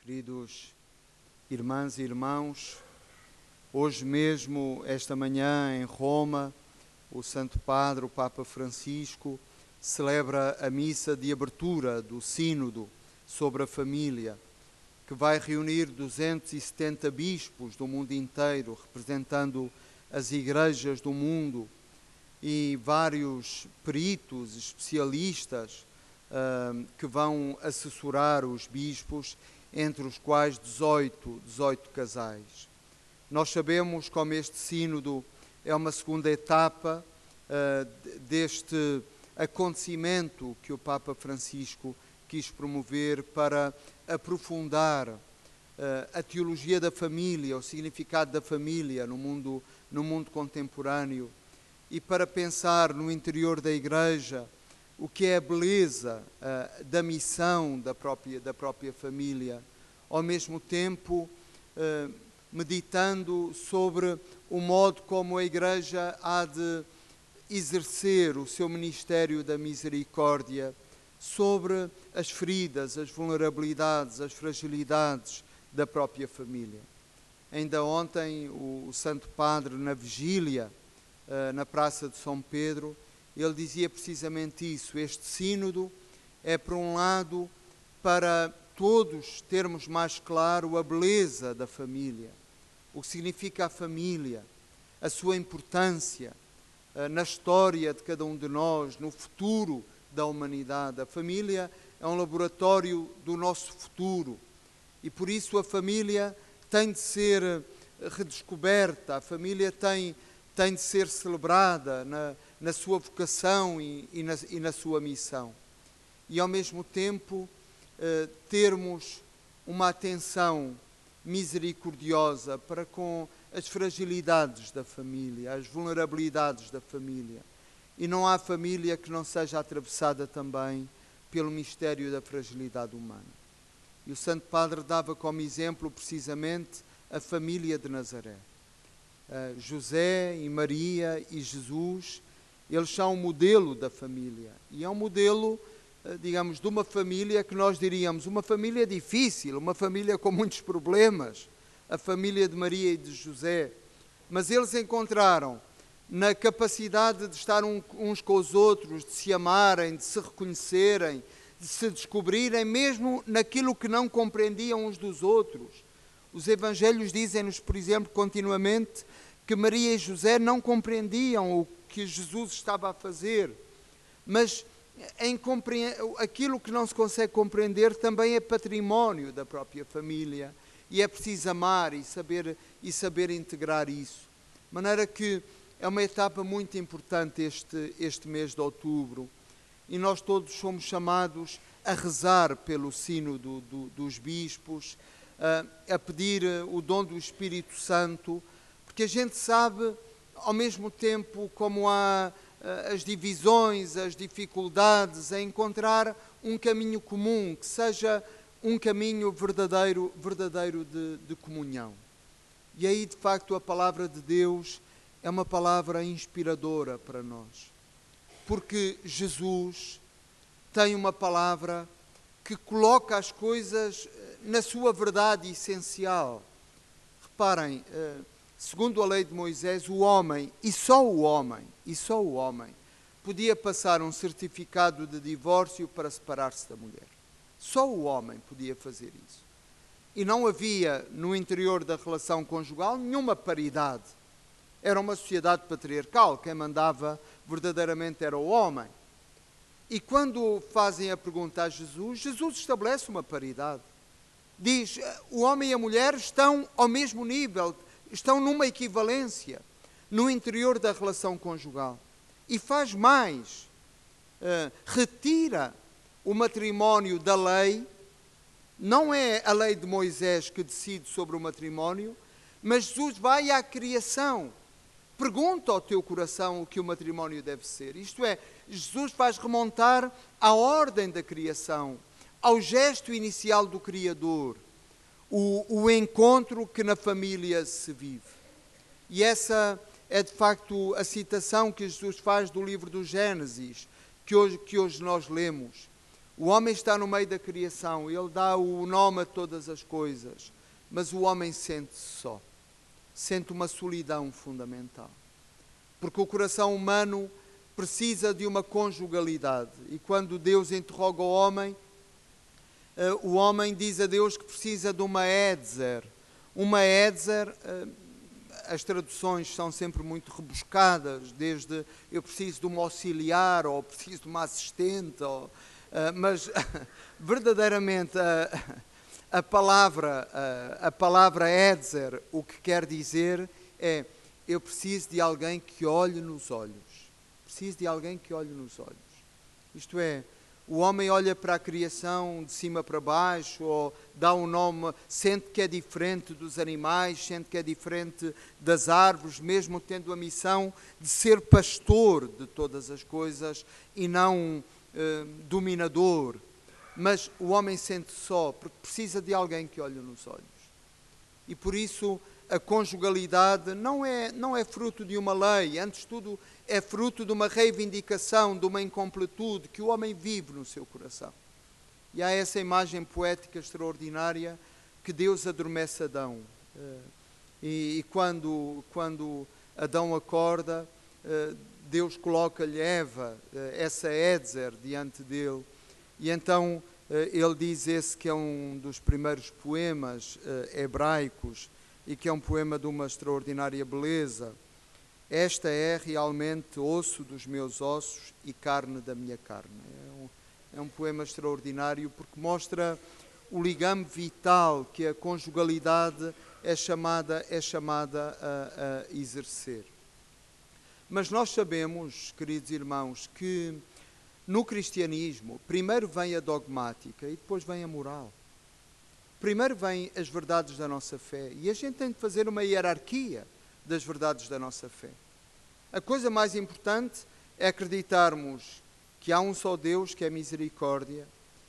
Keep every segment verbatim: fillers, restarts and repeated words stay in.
Queridos irmãs e irmãos, hoje mesmo, esta manhã, em Roma, o Santo Padre, o Papa Francisco, celebra a missa de abertura do Sínodo sobre a família, que vai reunir duzentos e setenta bispos do mundo inteiro, representando as igrejas do mundo, e vários peritos, especialistas, uh, que vão assessorar os bispos, entre os quais dezoito, dezoito casais. Nós sabemos como este sínodo é uma segunda etapa uh, deste acontecimento que o Papa Francisco quis promover para aprofundar uh, a teologia da família, o significado da família no mundo, no mundo contemporâneo, e para pensar no interior da Igreja o que é a beleza uh, da missão da própria, da própria família, ao mesmo tempo uh, meditando sobre o modo como a Igreja há de exercer o seu ministério da misericórdia sobre as feridas, as vulnerabilidades, as fragilidades da própria família. Ainda ontem o, o Santo Padre, na vigília, uh, na Praça de São Pedro, ele dizia precisamente isso. Este sínodo é, por um lado, para todos termos mais claro a beleza da família, o que significa a família, a sua importância uh, na história de cada um de nós, no futuro da humanidade. A família é um laboratório do nosso futuro e, por isso, a família tem de ser redescoberta, a família tem, tem de ser celebrada na na sua vocação e, e, na, e na sua missão. E, ao mesmo tempo, eh, termos uma atenção misericordiosa para com as fragilidades da família, as vulnerabilidades da família. E não há família que não seja atravessada também pelo mistério da fragilidade humana. E o Santo Padre dava como exemplo, precisamente, a família de Nazaré. Uh, José e Maria e Jesus, eles são um modelo da família. E é um modelo, digamos, de uma família que nós diríamos, uma família difícil, uma família com muitos problemas, a família de Maria e de José. Mas eles encontraram na capacidade de estar uns com os outros, de se amarem, de se reconhecerem, de se descobrirem, mesmo naquilo que não compreendiam uns dos outros. Os evangelhos dizem-nos, por exemplo, continuamente, que Maria e José não compreendiam o que Jesus estava a fazer, mas em compre... aquilo que não se consegue compreender também é património da própria família e é preciso amar e saber, e saber integrar isso. De maneira que é uma etapa muito importante este, este mês de outubro e nós todos somos chamados a rezar pelo sínodo do, dos bispos, a, a pedir o dom do Espírito Santo, porque a gente sabe ao mesmo tempo como há uh, as divisões, as dificuldades, a encontrar um caminho comum, que seja um caminho verdadeiro, verdadeiro de, de comunhão. E aí, de facto, a palavra de Deus é uma palavra inspiradora para nós, porque Jesus tem uma palavra que coloca as coisas na sua verdade essencial. Reparem, uh, segundo a lei de Moisés, o homem, e só o homem, e só o homem, podia passar um certificado de divórcio para separar-se da mulher. Só o homem podia fazer isso. E não havia, no interior da relação conjugal, nenhuma paridade. Era uma sociedade patriarcal, quem mandava verdadeiramente era o homem. E quando fazem a pergunta a Jesus, Jesus estabelece uma paridade. Diz, o homem e a mulher estão ao mesmo nível, estão numa equivalência no interior da relação conjugal. E faz mais, uh, retira o matrimónio da lei, não é a lei de Moisés que decide sobre o matrimónio, mas Jesus vai à criação, pergunta ao teu coração o que o matrimónio deve ser. Isto é, Jesus faz remontar à ordem da criação, ao gesto inicial do Criador, O, o encontro que na família se vive. E essa é de facto a citação que Jesus faz do livro do Gênesis, que hoje, que hoje nós lemos. O homem está no meio da criação, ele dá o nome a todas as coisas, mas o homem sente-se só, sente uma solidão fundamental. Porque o coração humano precisa de uma conjugalidade. E quando Deus interroga o homem, uh, o homem diz a Deus que precisa de uma Edzer. Uma Edzer, uh, as traduções são sempre muito rebuscadas, desde eu preciso de uma auxiliar, ou preciso de uma assistente, ou, uh, mas verdadeiramente uh, a palavra, uh, a palavra Edzer, o que quer dizer é: eu preciso de alguém que olhe nos olhos. Preciso de alguém que olhe nos olhos. Isto é, o homem olha para a criação de cima para baixo, ou dá um nome, sente que é diferente dos animais, sente que é diferente das árvores, mesmo tendo a missão de ser pastor de todas as coisas e não eh, dominador. Mas o homem sente só, porque precisa de alguém que olhe nos olhos. E por isso a conjugalidade não é, não é fruto de uma lei, antes de tudo é fruto de uma reivindicação, de uma incompletude que o homem vive no seu coração. E há essa imagem poética extraordinária que Deus adormece Adão. E, e quando, quando Adão acorda, Deus coloca-lhe Eva, essa Edzer, diante dele. E então ele diz esse que é um dos primeiros poemas hebraicos, e que é um poema de uma extraordinária beleza. Esta é realmente osso dos meus ossos e carne da minha carne. É um, é um poema extraordinário porque mostra o ligame vital que a conjugalidade é chamada, é chamada a, a exercer. Mas nós sabemos, queridos irmãos, que no cristianismo primeiro vem a dogmática e depois vem a moral. Primeiro vêm as verdades da nossa fé e a gente tem de fazer uma hierarquia das verdades da nossa fé. A coisa mais importante é acreditarmos que há um só Deus, que é misericórdia,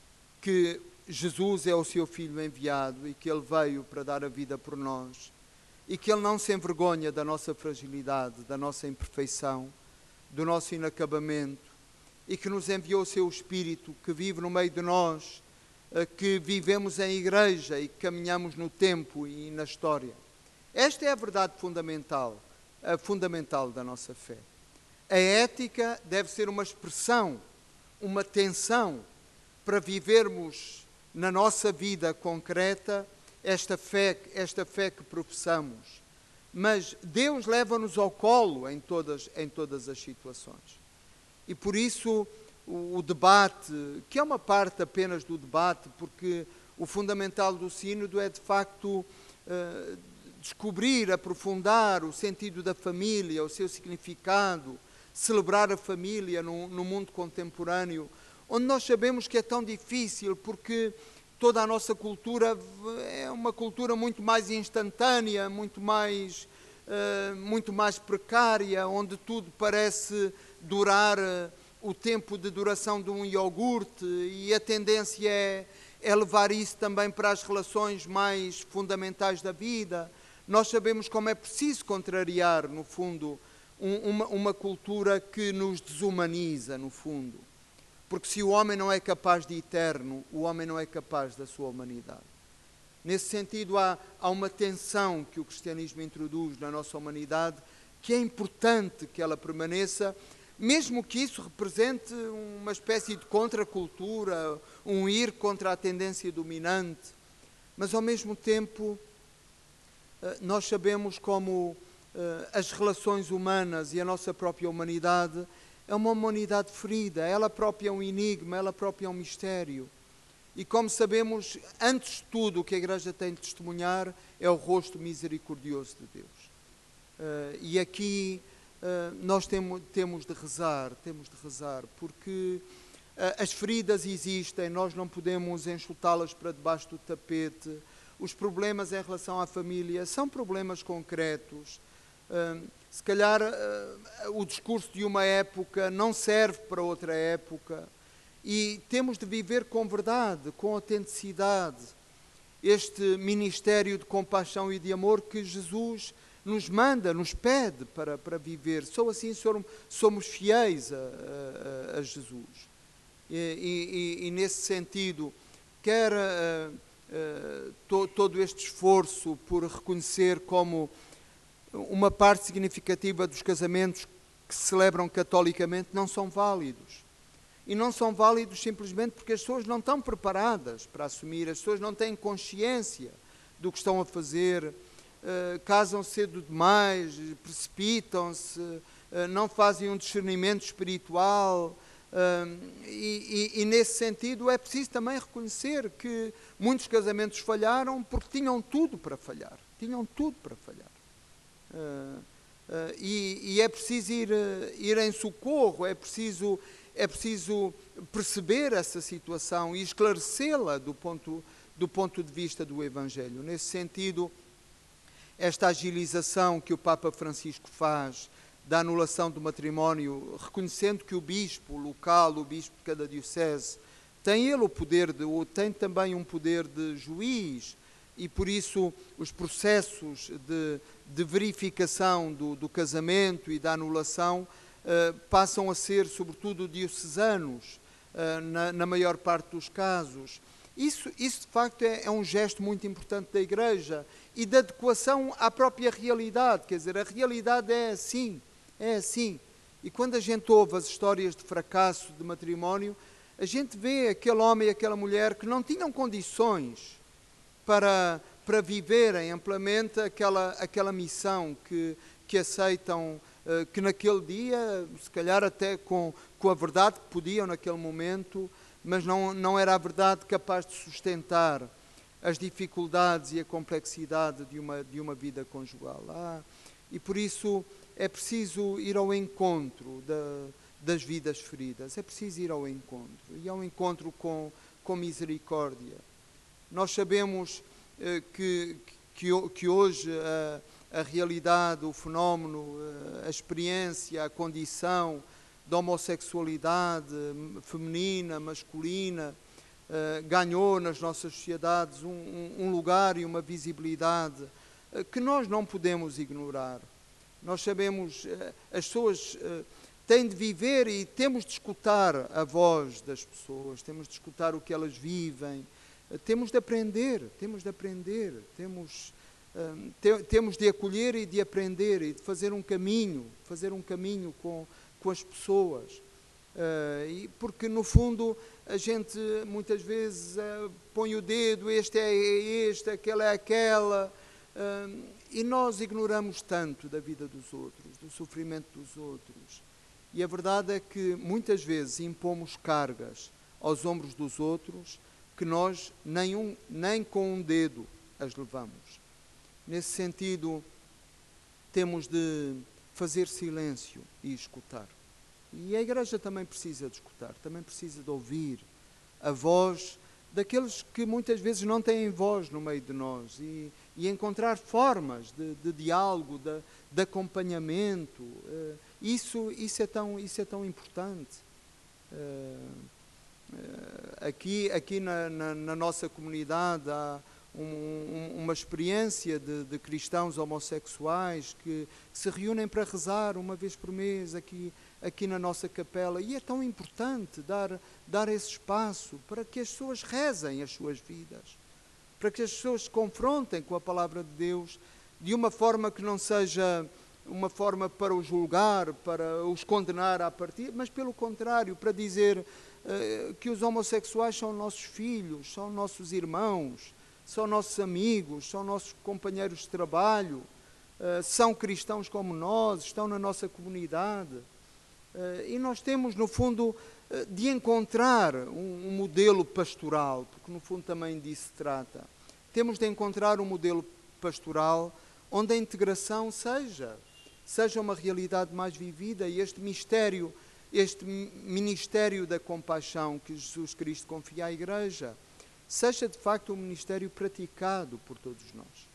que Jesus é o seu Filho enviado e que Ele veio para dar a vida por nós e que Ele não se envergonha da nossa fragilidade, da nossa imperfeição, do nosso inacabamento e que nos enviou o seu Espírito que vive no meio de nós, que vivemos em igreja e que caminhamos no tempo e na história. Esta é a verdade fundamental, a fundamental da nossa fé. A ética deve ser uma expressão, uma tensão para vivermos na nossa vida concreta esta fé, esta fé que professamos. Mas Deus leva-nos ao colo em todas, em todas as situações. E por isso o debate, que é uma parte apenas do debate, porque o fundamental do sínodo é de facto uh, descobrir, aprofundar o sentido da família, o seu significado, celebrar a família no, no mundo contemporâneo, onde nós sabemos que é tão difícil, porque toda a nossa cultura é uma cultura muito mais instantânea, muito mais, uh, muito mais precária, onde tudo parece durar uh, o tempo de duração de um iogurte, e a tendência é, é levar isso também para as relações mais fundamentais da vida. Nós sabemos como é preciso contrariar, no fundo, um, uma, uma cultura que nos desumaniza, no fundo. Porque se o homem não é capaz de eterno, o homem não é capaz da sua humanidade. Nesse sentido, há, há uma tensão que o cristianismo introduz na nossa humanidade, que é importante que ela permaneça, mesmo que isso represente uma espécie de contracultura, um ir contra a tendência dominante. Mas, ao mesmo tempo, nós sabemos como as relações humanas e a nossa própria humanidade é uma humanidade ferida, ela própria é um enigma, ela própria é um mistério. E como sabemos, antes de tudo, o que a Igreja tem de testemunhar é o rosto misericordioso de Deus. E aqui Uh, nós temos, temos de rezar, temos de rezar, porque uh, as feridas existem, nós não podemos enxutá-las para debaixo do tapete. Os problemas em relação à família são problemas concretos. Uh, se calhar uh, o discurso de uma época não serve para outra época e temos de viver com verdade, com autenticidade, este ministério de compaixão e de amor que Jesus nos manda, nos pede para, para viver. Só assim somos fiéis a, a, a Jesus. E, e, e nesse sentido, quer uh, uh, to, todo este esforço por reconhecer como uma parte significativa dos casamentos que se celebram catolicamente não são válidos. E não são válidos simplesmente porque as pessoas não estão preparadas para assumir, as pessoas não têm consciência do que estão a fazer, uh, casam cedo demais, precipitam-se, uh, não fazem um discernimento espiritual. Uh, e, e, e nesse sentido é preciso também reconhecer que muitos casamentos falharam porque tinham tudo para falhar. Tinham tudo para falhar. Uh, uh, e, e é preciso ir, uh, ir em socorro, é preciso... É preciso perceber essa situação e esclarecê-la do ponto, do ponto de vista do Evangelho. Nesse sentido, esta agilização que o Papa Francisco faz da anulação do matrimónio, reconhecendo que o bispo local, o bispo de cada diocese, tem ele o poder, de, tem também um poder de juiz, e por isso os processos de, de verificação do, do casamento e da anulação Uh, passam a ser, sobretudo, diocesanos, uh, na, na maior parte dos casos. Isso, isso de facto, é, é um gesto muito importante da Igreja e de adequação à própria realidade. Quer dizer, a realidade é assim, é assim. E quando a gente ouve as histórias de fracasso de matrimónio, a gente vê aquele homem e aquela mulher que não tinham condições para, para viverem amplamente aquela, aquela missão que, que aceitam, que naquele dia, se calhar até com, com a verdade que podiam naquele momento, mas não, não era a verdade capaz de sustentar as dificuldades e a complexidade de uma, de uma vida conjugal. Ah, e por isso é preciso ir ao encontro da, das vidas feridas, é preciso ir ao encontro, e ao encontro com, com misericórdia. Nós sabemos eh, que, que, que hoje... Eh, a realidade, o fenómeno, a experiência, a condição da homossexualidade feminina, masculina, uh, ganhou nas nossas sociedades um, um lugar e uma visibilidade uh, que nós não podemos ignorar. Nós sabemos, uh, as pessoas uh, têm de viver e temos de escutar a voz das pessoas, temos de escutar o que elas vivem, uh, temos de aprender, temos de aprender, temos... Uh, te, temos de acolher e de aprender e de fazer um caminho, fazer um caminho com, com as pessoas. Uh, e porque, no fundo, a gente muitas vezes uh, põe o dedo, este é este, aquela é aquela, uh, e nós ignoramos tanto da vida dos outros, do sofrimento dos outros. E a verdade é que muitas vezes impomos cargas aos ombros dos outros que nós nem, um, nem com um dedo as levamos. Nesse sentido, temos de fazer silêncio e escutar. E a Igreja também precisa de escutar, também precisa de ouvir a voz daqueles que muitas vezes não têm voz no meio de nós e, e encontrar formas de, de diálogo, de, de acompanhamento. Uh, isso, isso, é tão, isso é tão importante. Uh, uh, aqui aqui na, na, na nossa comunidade há Um, uma experiência de, de cristãos homossexuais que se reúnem para rezar uma vez por mês aqui, aqui na nossa capela, e é tão importante dar, dar esse espaço para que as pessoas rezem as suas vidas, para que as pessoas se confrontem com a palavra de Deus de uma forma que não seja uma forma para os julgar, para os condenar à partida, mas pelo contrário, para dizer uh, que os homossexuais são nossos filhos, são nossos irmãos, são nossos amigos, são nossos companheiros de trabalho, uh, são cristãos como nós, estão na nossa comunidade. Uh, e nós temos, no fundo, uh, de encontrar um, um modelo pastoral, porque no fundo também disso se trata. Temos de encontrar um modelo pastoral onde a integração seja, seja uma realidade mais vivida, e este mistério, este ministério da compaixão que Jesus Cristo confia à Igreja, seja de facto um ministério praticado por todos nós.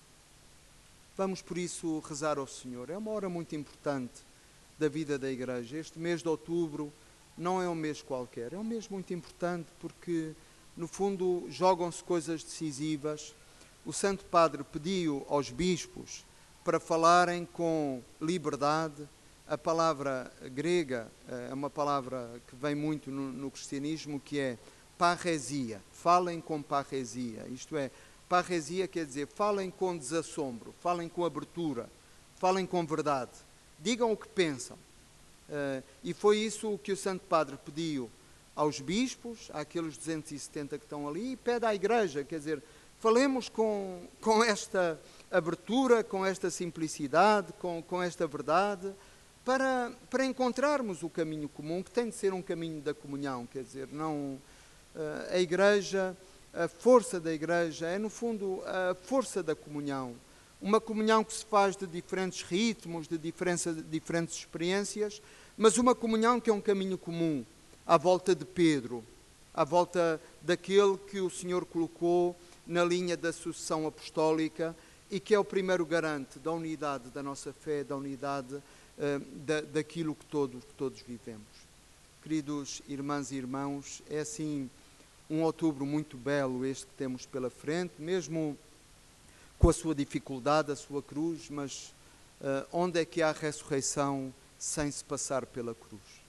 Vamos por isso rezar ao Senhor. É uma hora muito importante da vida da Igreja. Este mês de outubro não é um mês qualquer, é um mês muito importante porque, no fundo, jogam-se coisas decisivas. O Santo Padre pediu aos bispos para falarem com liberdade a palavra grega é uma palavra que vem muito no, no cristianismo, que é parresia. Falem com parresia. Isto é, parresia quer dizer, falem com desassombro, falem com abertura, falem com verdade. Digam o que pensam. Uh, e foi isso que o Santo Padre pediu aos bispos, àqueles duzentos e setenta que estão ali, e pede à Igreja, quer dizer, falemos com, com esta abertura, com esta simplicidade, com, com esta verdade, para, para encontrarmos o caminho comum, que tem de ser um caminho da comunhão, quer dizer, não, uh, a Igreja, a força da Igreja é, no fundo, a força da comunhão. Uma comunhão que se faz de diferentes ritmos, de diferença, diferentes experiências, mas uma comunhão que é um caminho comum, à volta de Pedro, à volta daquele que o Senhor colocou na linha da sucessão apostólica e que é o primeiro garante da unidade da nossa fé, da unidade uh, da, daquilo que todos, que todos vivemos. Queridos irmãs e irmãos, é assim um outubro muito belo este que temos pela frente, mesmo com a sua dificuldade, a sua cruz, mas uh, onde é que há ressurreição sem se passar pela cruz?